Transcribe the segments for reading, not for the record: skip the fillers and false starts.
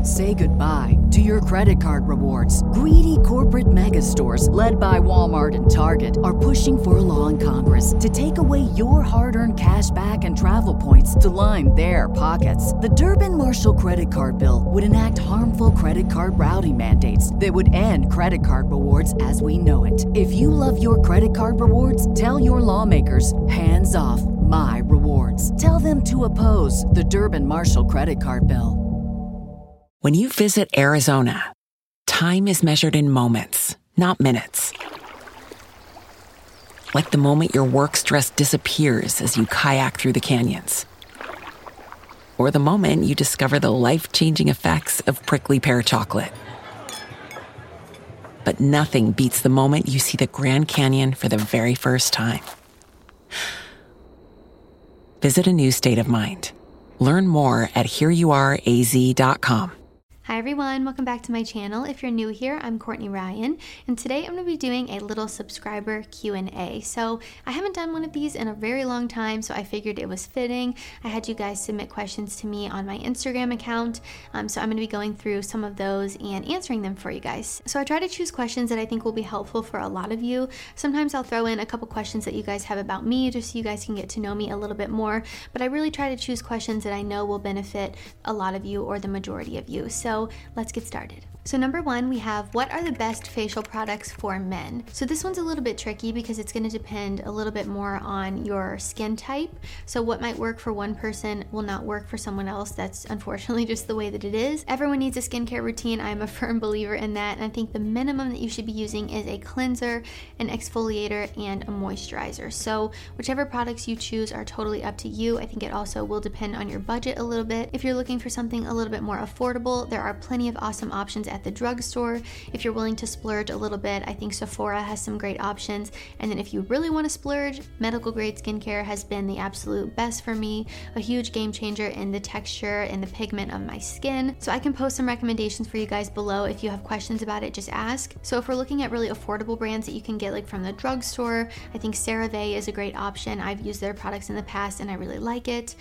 Say goodbye to your credit card rewards. Greedy corporate mega stores, led by Walmart and Target, are pushing for a law in Congress to take away your hard-earned cash back and travel points to line their pockets. The Durbin-Marshall credit card bill would enact harmful credit card routing mandates that would end credit card rewards as we know it. If you love your credit card rewards, tell your lawmakers, hands off my rewards. Tell them to oppose the Durbin-Marshall credit card bill. When you visit Arizona, time is measured in moments, not minutes. Like the moment your work stress disappears as you kayak through the canyons. Or the moment you discover the life-changing effects of prickly pear chocolate. But nothing beats the moment you see the Grand Canyon for the very first time. Visit a new state of mind. Learn more at hereyouareaz.com. Hi everyone, welcome back to my channel. If you're new here, I'm Courtney Ryan, and today I'm going to be doing a little subscriber Q&A. So I haven't done one of these in a very long time, so I figured it was fitting. I had you guys submit questions to me on my Instagram account, so I'm going to be going through some of those and answering them for you guys. So I try to choose questions that I think will be helpful for a lot of you. Sometimes I'll throw in a couple questions that you guys have about me, just so you guys can get to know me a little bit more, but I really try to choose questions that I know will benefit a lot of you or the majority of you. So let's get started. So number one, we have, what are the best facial products for men? So this one's a little bit tricky because it's going to depend a little bit more on your skin type. So what might work for one person will not work for someone else. That's unfortunately just the way that it is. Everyone needs a skincare routine. I'm a firm believer in that. And I think the minimum that you should be using is a cleanser, an exfoliator, and a moisturizer. So whichever products you choose are totally up to you. I think it also will depend on your budget a little bit. If you're looking for something a little bit more affordable, there are plenty of awesome options at the drugstore. If you're willing to splurge a little bit, I think Sephora has some great options. And then if you really want to splurge, medical grade skincare has been the absolute best for me, a huge game changer in the texture and the pigment of my skin. So I can post some recommendations for you guys below. If you have questions about it, just ask. So if we're looking at really affordable brands that you can get like from the drugstore, I think CeraVe is a great option. I've used their products in the past and I really like it.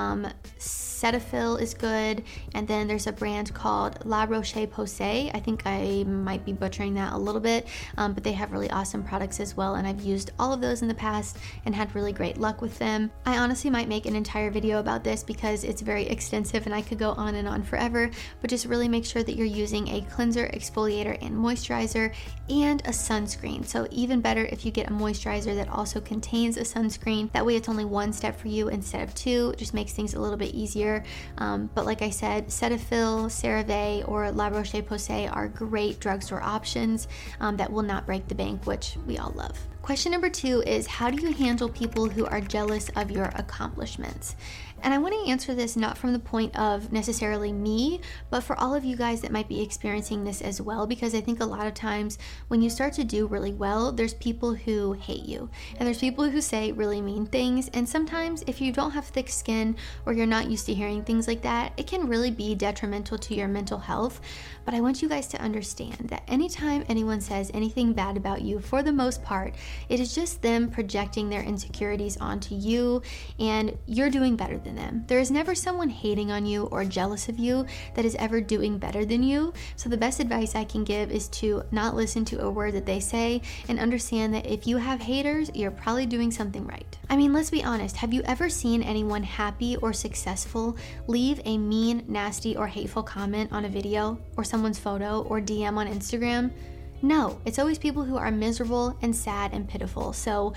Cetaphil is good. And then there's a brand called La Roche-Posay. I think I might be butchering that a little bit, but they have really awesome products as well, and I've used all of those in the past and had really great luck with them. I honestly might make an entire video about this because it's very extensive and I could go on and on forever, but just really make sure that you're using a cleanser, exfoliator, and moisturizer, and a sunscreen. So even better if you get a moisturizer that also contains a sunscreen. That way it's only one step for you instead of two. It just makes things a little bit easier. But like I said, Cetaphil, CeraVe, or La Roche-Posay are great drugstore options that will not break the bank, which we all love. Question number two is, how do you handle people who are jealous of your accomplishments? And I want to answer this not from the point of necessarily me, but for all of you guys that might be experiencing this as well, because I think a lot of times when you start to do really well, there's people who hate you, and there's people who say really mean things, and sometimes if you don't have thick skin or you're not used to hearing things like that, it can really be detrimental to your mental health. But I want you guys to understand that anytime anyone says anything bad about you, for the most part, it is just them projecting their insecurities onto you, and you're doing better than them. There is never someone hating on you or jealous of you that is ever doing better than you. So the best advice I can give is to not listen to a word that they say and understand that if you have haters, you're probably doing something right. I mean, let's be honest. Have you ever seen anyone happy or successful leave a mean, nasty, or hateful comment on a video or someone's photo or DM on Instagram? No, it's always people who are miserable and sad and pitiful. So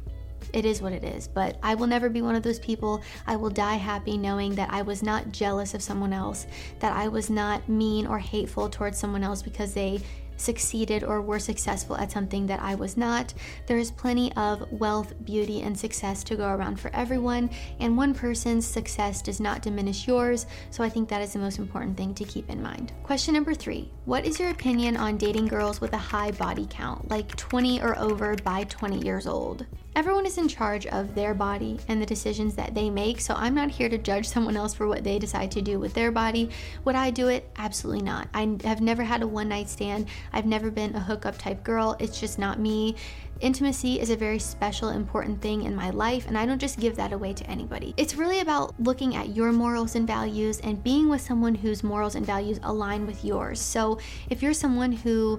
it is what it is, but I will never be one of those people. I will die happy knowing that I was not jealous of someone else, that I was not mean or hateful towards someone else because they succeeded or were successful at something that I was not. There is plenty of wealth, beauty, and success to go around for everyone, and one person's success does not diminish yours, so I think that is the most important thing to keep in mind. Question number 3, what is your opinion on dating girls with a high body count, like 20 or over by 20 years old? Everyone is in charge of their body and the decisions that they make, so I'm not here to judge someone else for what they decide to do with their body. Would I do it? Absolutely not. I have never had a one-night stand. I've never been a hookup type girl. It's just not me. Intimacy is a very special, important thing in my life, and I don't just give that away to anybody. It's really about looking at your morals and values and being with someone whose morals and values align with yours. So if you're someone who,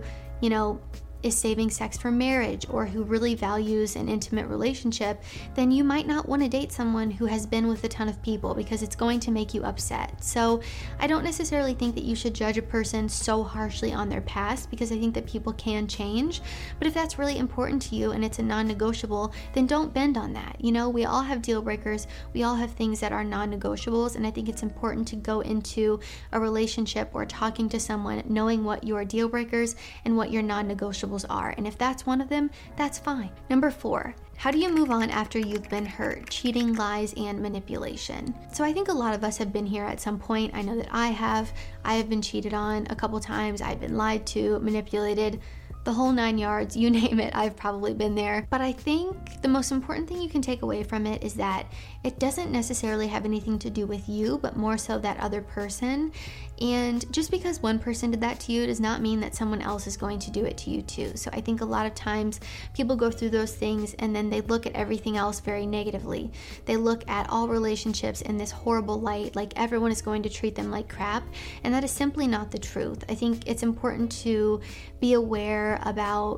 is saving sex for marriage or who really values an intimate relationship, then you might not want to date someone who has been with a ton of people because it's going to make you upset. So I don't necessarily think that you should judge a person so harshly on their past, because I think that people can change. But if that's really important to you and it's a non-negotiable, then don't bend on that. We all have deal breakers. We all have things that are non-negotiables, and I think it's important to go into a relationship or talking to someone knowing what your deal breakers and what your non-negotiables are, and if that's one of them, that's fine. Number 4, how do you move on after you've been hurt? Cheating, lies, and manipulation. So I think a lot of us have been here at some point. I know that I have been cheated on a couple times. I've been lied to, manipulated, the whole 9 yards, you name it, I've probably been there. But I think the most important thing you can take away from it is that it doesn't necessarily have anything to do with you, but more so that other person. And just because one person did that to you does not mean that someone else is going to do it to you too. So I think a lot of times people go through those things and then they look at everything else very negatively. They look at all relationships in this horrible light, like everyone is going to treat them like crap. And that is simply not the truth. I think it's important to be aware about,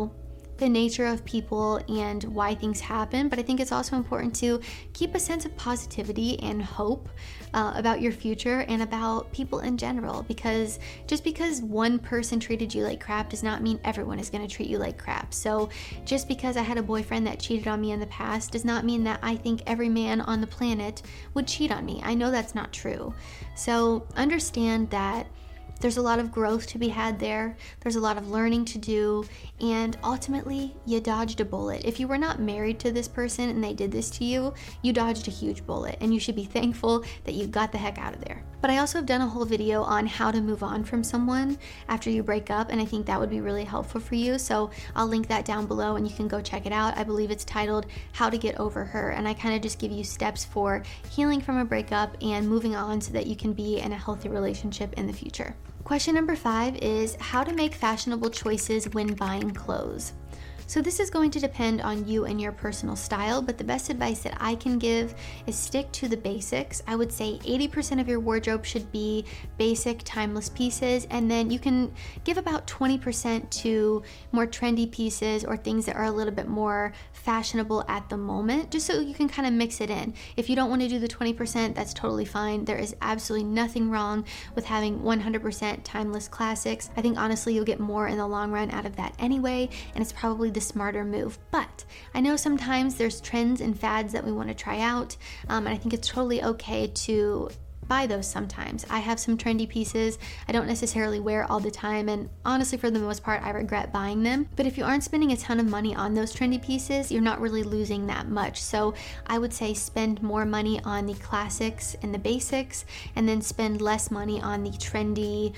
the nature of people and why things happen, but I think it's also important to keep a sense of positivity and hope about your future and about people in general, because just because one person treated you like crap does not mean everyone is going to treat you like crap. So just because I had a boyfriend that cheated on me in the past does not mean that I think every man on the planet would cheat on me. I know that's not true. So understand that there's a lot of growth to be had there. There's a lot of learning to do, and ultimately, you dodged a bullet. If you were not married to this person and they did this to you, you dodged a huge bullet, and you should be thankful that you got the heck out of there. But I also have done a whole video on how to move on from someone after you break up, and I think that would be really helpful for you. So I'll link that down below and you can go check it out. I believe it's titled How to Get Over Her, and I kind of just give you steps for healing from a breakup and moving on so that you can be in a healthy relationship in the future. Question number 5 is how to make fashionable choices when buying clothes. So this is going to depend on you and your personal style, but the best advice that I can give is stick to the basics. I would say 80% of your wardrobe should be basic, timeless pieces, and then you can give about 20% to more trendy pieces or things that are a little bit more fashionable at the moment, just so you can kind of mix it in. If you don't want to do the 20%, that's totally fine. There is absolutely nothing wrong with having 100% timeless classics. I think honestly you'll get more in the long run out of that anyway, and it's probably the smarter move. But I know sometimes there's trends and fads that we want to try out, and I think it's totally okay to buy those sometimes. I have some trendy pieces I don't necessarily wear all the time, and honestly for the most part I regret buying them. But if you aren't spending a ton of money on those trendy pieces, you're not really losing that much. So I would say spend more money on the classics and the basics, and then spend less money on the trendy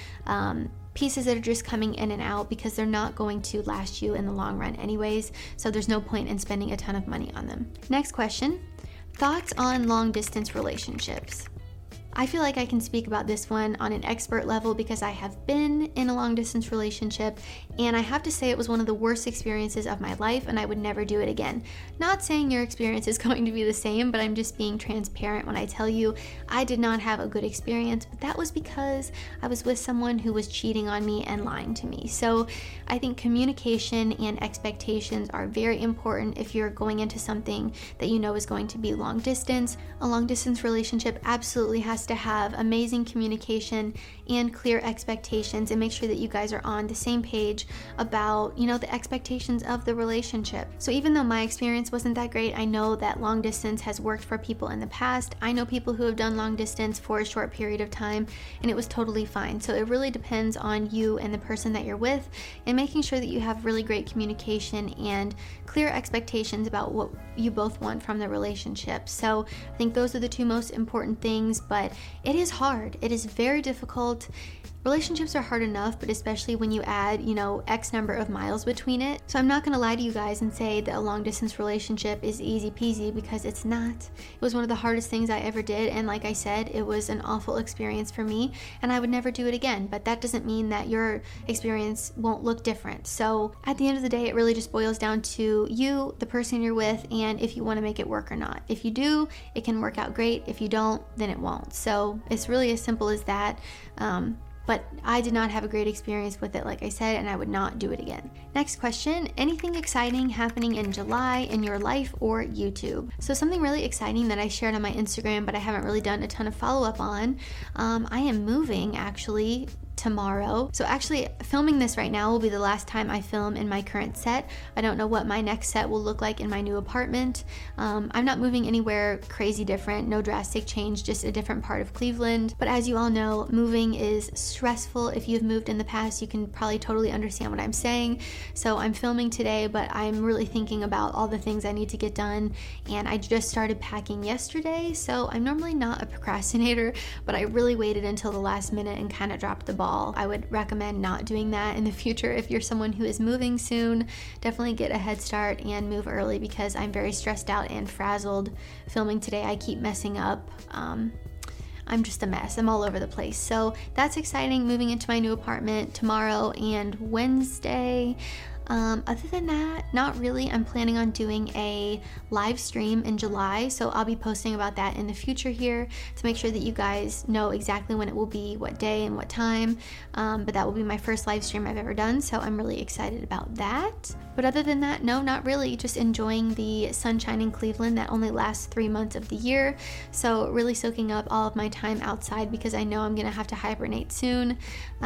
pieces that are just coming in and out, because they're not going to last you in the long run anyways, so there's no point in spending a ton of money on them. Next question, thoughts on long distance relationships. I feel like I can speak about this one on an expert level because I have been in a long distance relationship, and I have to say it was one of the worst experiences of my life, and I would never do it again. Not saying your experience is going to be the same, but I'm just being transparent when I tell you I did not have a good experience, but that was because I was with someone who was cheating on me and lying to me. So I think communication and expectations are very important if you're going into something that you know is going to be long distance. A long distance relationship absolutely has to have amazing communication and clear expectations, and make sure that you guys are on the same page about, the expectations of the relationship. So even though my experience wasn't that great, I know that long distance has worked for people in the past. I know people who have done long distance for a short period of time, and it was totally fine. So it really depends on you and the person that you're with, and making sure that you have really great communication and clear expectations about what you both want from the relationship. So I think those are the two most important things, but it is hard. It is very difficult. relationships are hard enough, but especially when you add, X number of miles between it. So I'm not gonna lie to you guys and say that a long distance relationship is easy peasy, because it's not. It was one of the hardest things I ever did, and like I said, it was an awful experience for me, and I would never do it again. But that doesn't mean that your experience won't look different. So at the end of the day, it really just boils down to you, the person you're with, and if you want to make it work or not. If you do, it can work out great. If you don't, then it won't. So it's really as simple as that. But I did not have a great experience with it, like I said, and I would not do it again. Next question, anything exciting happening in July in your life or YouTube? So something really exciting that I shared on my Instagram, but I haven't really done a ton of follow-up on. I am moving actually tomorrow. So actually filming this right now will be the last time I film in my current set. I don't know what my next set will look like in my new apartment. I'm not moving anywhere crazy different, no drastic change, just a different part of Cleveland. But as you all know, moving is stressful. If you've moved in the past, you can probably totally understand what I'm saying. So I'm filming today, but I'm really thinking about all the things I need to get done. And I just started packing yesterday. So I'm normally not a procrastinator, but I really waited until the last minute and kind of dropped the ball. I would recommend not doing that in the future. If you're someone who is moving soon, definitely get a head start and move early, because I'm very stressed out and frazzled filming today. I keep messing up. I'm just a mess. I'm all over the place. So that's exciting, moving into my new apartment tomorrow and Wednesday. Other than that, not really. I'm planning on doing a live stream in July, so I'll be posting about that in the future here to make sure that you guys know exactly when it will be, what day and what time. But that will be my first live stream I've ever done, so I'm really excited about that. But other than that, no, not really. Just enjoying the sunshine in Cleveland that only lasts 3 months of the year. So really soaking up all of my time outside, because I know I'm gonna have to hibernate soon.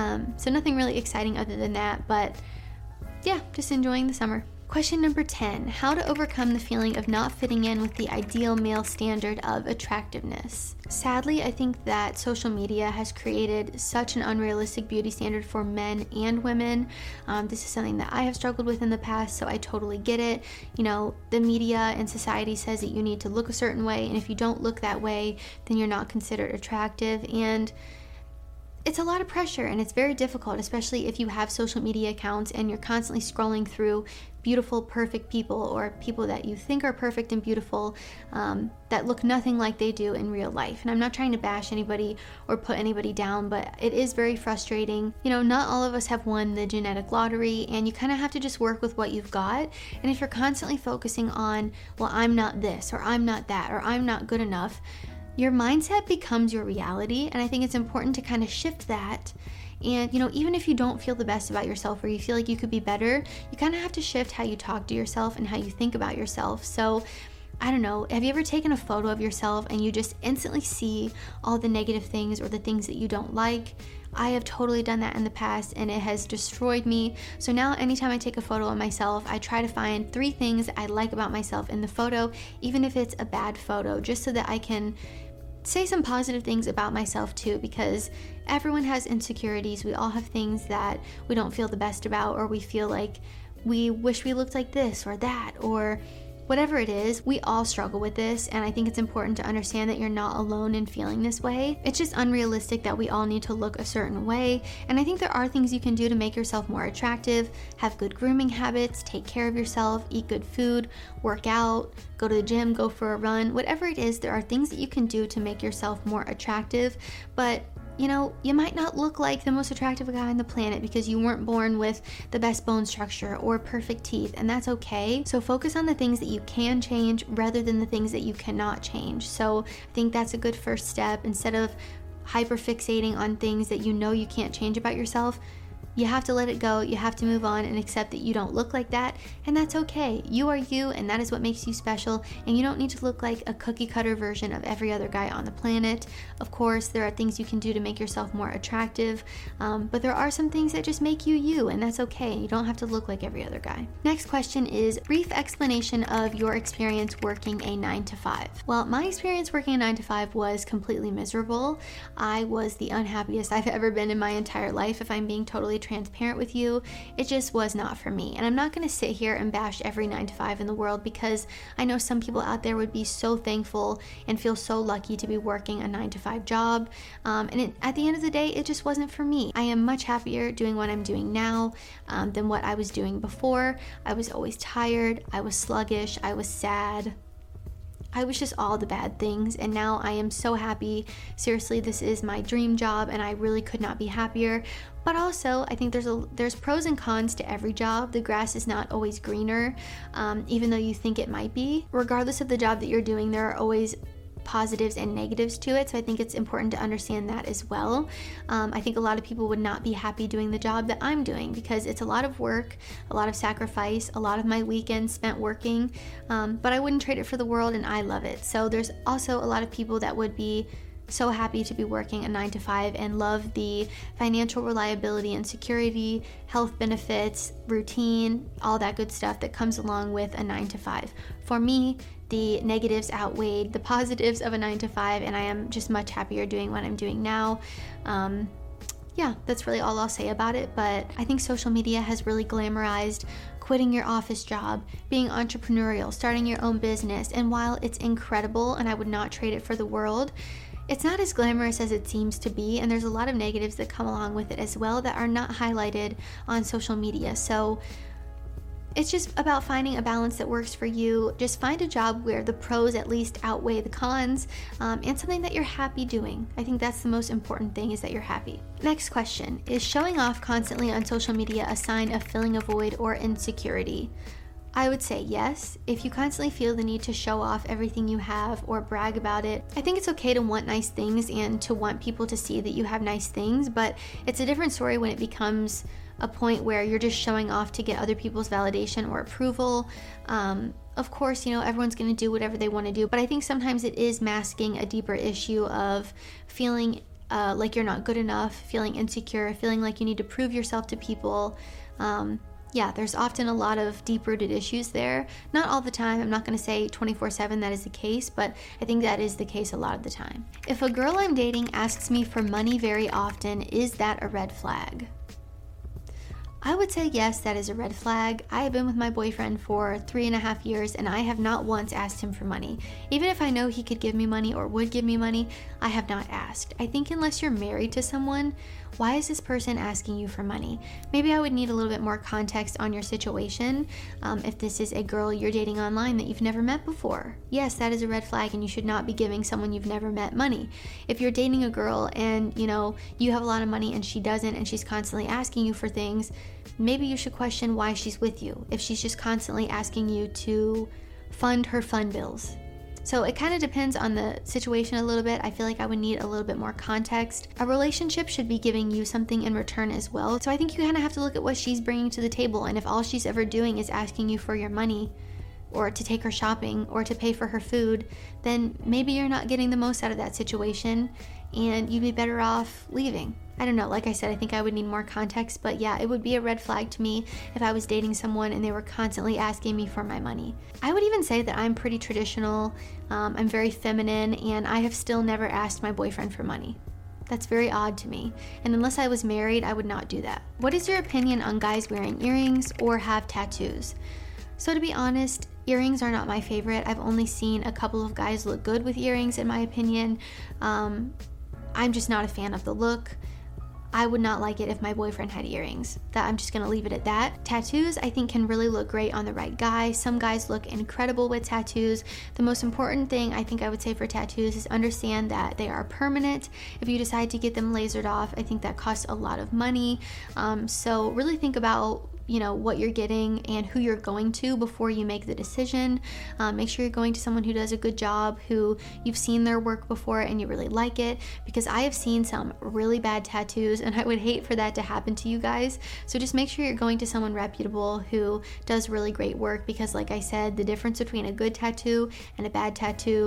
So nothing really exciting other than that, but yeah, just enjoying the summer. Question number 10, how to overcome the feeling of not fitting in with the ideal male standard of attractiveness. Sadly, I think that social media has created such an unrealistic beauty standard for men and women. This is something that I have struggled with in the past, so I totally get it. The media and society says that you need to look a certain way, and if you don't look that way, then you're not considered attractive. And it's a lot of pressure, and it's very difficult, especially if you have social media accounts and you're constantly scrolling through beautiful, perfect people, or people that you think are perfect and beautiful that look nothing like they do in real life. And I'm not trying to bash anybody or put anybody down, but it is very frustrating. Not all of us have won the genetic lottery, and you kind of have to just work with what you've got. And if you're constantly focusing on, well, I'm not this, or I'm not that, or I'm not good enough, your mindset becomes your reality. And I think it's important to kind of shift that. And, even if you don't feel the best about yourself, or you feel like you could be better, you kind of have to shift how you talk to yourself and how you think about yourself. So, I don't know, have you ever taken a photo of yourself and you just instantly see all the negative things or the things that you don't like? I have totally done that in the past, and it has destroyed me. So now anytime I take a photo of myself, I try to find 3 things I like about myself in the photo, even if it's a bad photo, just so that I can say some positive things about myself too, because everyone has insecurities. We all have things that we don't feel the best about, or we feel like we wish we looked like this or that, or whatever it is. We all struggle with this, and I think it's important to understand that you're not alone in feeling this way. It's just unrealistic that we all need to look a certain way, and I think there are things you can do to make yourself more attractive. Have good grooming habits, take care of yourself, eat good food, work out, go to the gym, go for a run. Whatever it is, there are things that you can do to make yourself more attractive. But you might not look like the most attractive guy on the planet because you weren't born with the best bone structure or perfect teeth, and that's okay. So focus on the things that you can change rather than the things that you cannot change. So I think that's a good first step. Instead of hyper-fixating on things that you can't change about yourself, you have to let it go. You have to move on and accept that you don't look like that, and that's okay. You are you, and that is what makes you special, and you don't need to look like a cookie-cutter version of every other guy on the planet. Of course, there are things you can do to make yourself more attractive, but there are some things that just make you you, and that's okay. You don't have to look like every other guy. Next question is, brief explanation of your experience working a 9-to-5. Well, my experience working a 9-to-5 was completely miserable. I was the unhappiest I've ever been in my entire life, if I'm being totally transparent with you. It just was not for me. And I'm not going to sit here and bash every 9-to-5 in the world, because I know some people out there would be so thankful and feel so lucky to be working a 9-to-5 job. At the end of the day, it just wasn't for me. I am much happier doing what I'm doing now than what I was doing before. I was always tired. I was sluggish. I was sad. I was just all the bad things, and now I am so happy. Seriously, this is my dream job, and I really could not be happier. But also, I think there's pros and cons to every job. The grass is not always greener, even though you think it might be. Regardless of the job that you're doing, there are always positives and negatives to it, so I think it's important to understand that as well. I think a lot of people would not be happy doing the job that I'm doing, because it's a lot of work, a lot of sacrifice, a lot of my weekends spent working, but I wouldn't trade it for the world, and I love it. So there's also a lot of people that would be so happy to be working a 9-to-5 and love the financial reliability and security, health benefits, routine, all that good stuff that comes along with a 9-to-5. For me, the negatives outweighed the positives of a 9-to-5, and I am just much happier doing what I'm doing now. Yeah, that's really all I'll say about it, but I think social media has really glamorized quitting your office job, being entrepreneurial, starting your own business, and while it's incredible and I would not trade it for the world, it's not as glamorous as it seems to be, and there's a lot of negatives that come along with it as well that are not highlighted on social media. So it's just about finding a balance that works for you. Just find a job where the pros at least outweigh the cons, and something that you're happy doing. I think that's the most important thing, is that you're happy. Next question, is showing off constantly on social media a sign of filling a void or insecurity? I would say yes. If you constantly feel the need to show off everything you have or brag about it, I think it's okay to want nice things and to want people to see that you have nice things, but it's a different story when it becomes a point where you're just showing off to get other people's validation or approval. Of course, everyone's going to do whatever they want to do, but I think sometimes it is masking a deeper issue of feeling like you're not good enough, feeling insecure, feeling like you need to prove yourself to people. Yeah, there's often a lot of deep-rooted issues there. Not all the time. I'm not going to say 24/7 that is the case, but I think that is the case a lot of the time. If a girl I'm dating asks me for money very often, is that a red flag? I would say yes, that is a red flag. I have been with my boyfriend for 3.5 years, and I have not once asked him for money. Even if I know he could give me money or would give me money, I have not asked. I think unless you're married to someone, why is this person asking you for money? Maybe I would need a little bit more context on your situation. If this is a girl you're dating online that you've never met before, yes, that is a red flag, and you should not be giving someone you've never met money. If you're dating a girl and you have a lot of money and she doesn't, and she's constantly asking you for things, maybe you should question why she's with you, if she's just constantly asking you to fund her fun bills. So it kind of depends on the situation a little bit. I feel like I would need a little bit more context. A relationship should be giving you something in return as well. So I think you kind of have to look at what she's bringing to the table, and if all she's ever doing is asking you for your money or to take her shopping or to pay for her food, then maybe you're not getting the most out of that situation and you'd be better off leaving. I don't know, like I said, I think I would need more context, but yeah, it would be a red flag to me if I was dating someone and they were constantly asking me for my money. I would even say that I'm pretty traditional, I'm very feminine, and I have still never asked my boyfriend for money. That's very odd to me, and unless I was married, I would not do that. What is your opinion on guys wearing earrings or have tattoos? So to be honest, earrings are not my favorite. I've only seen a couple of guys look good with earrings, in my opinion. I'm just not a fan of the look. I would not like it if my boyfriend had earrings. I'm just gonna leave it at that. Tattoos, I think, can really look great on the right guy. Some guys look incredible with tattoos. The most important thing I think I would say for tattoos is understand that they are permanent. If you decide to get them lasered off, I think that costs a lot of money. So really think about what you're getting and who you're going to before you make the decision. Make sure you're going to someone who does a good job, who you've seen their work before and you really like it, because I have seen some really bad tattoos and I would hate for that to happen to you guys. So just make sure you're going to someone reputable who does really great work, because like I said, the difference between a good tattoo and a bad tattoo,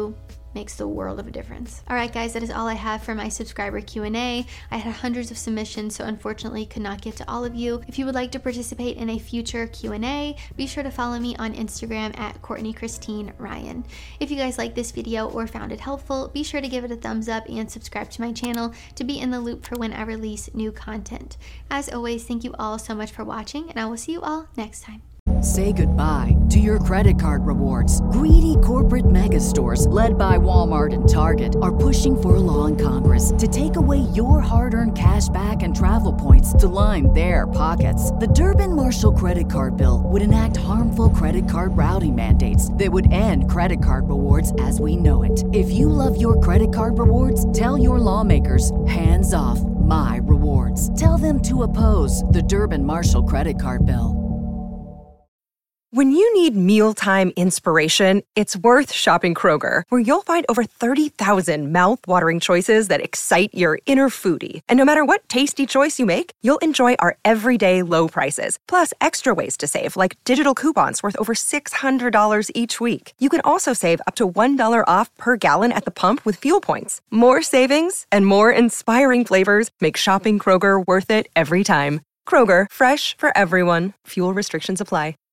makes the world of a difference. All right, guys, that is all I have for my subscriber Q&A. I had hundreds of submissions, so unfortunately could not get to all of you. If you would like to participate in a future Q&A, be sure to follow me on Instagram at Courtney Christine Ryan. If you guys liked this video or found it helpful, be sure to give it a thumbs up and subscribe to my channel to be in the loop for when I release new content. As always, thank you all so much for watching, and I will see you all next time. Say goodbye to your credit card rewards. Greedy corporate mega stores, led by Walmart and Target, are pushing for a law in Congress to take away your hard-earned cash back and travel points to line their pockets. The Durbin-Marshall credit card bill would enact harmful credit card routing mandates that would end credit card rewards as we know it. If you love your credit card rewards, tell your lawmakers, hands off my rewards. Tell them to oppose the Durbin-Marshall credit card bill. When you need mealtime inspiration, it's worth shopping Kroger, where you'll find over 30,000 mouth-watering choices that excite your inner foodie. And no matter what tasty choice you make, you'll enjoy our everyday low prices, plus extra ways to save, like digital coupons worth over $600 each week. You can also save up to $1 off per gallon at the pump with fuel points. More savings and more inspiring flavors make shopping Kroger worth it every time. Kroger, fresh for everyone. Fuel restrictions apply.